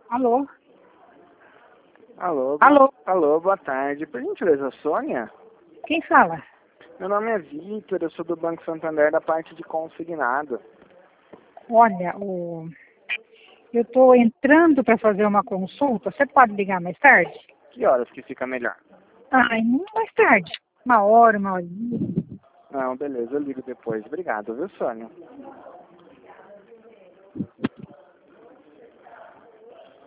Alô? Alô, Alô? alô, boa tarde. Por gentileza, Sônia? Quem fala? Meu nome é Vitor, eu sou do Banco Santander da parte de consignado. Olha, eu estou entrando para fazer uma consulta. Você pode ligar mais tarde? Que horas que fica melhor? Ai, muito mais tarde. Uma horinha. Não, beleza, eu ligo depois. Obrigado, viu, Sônia?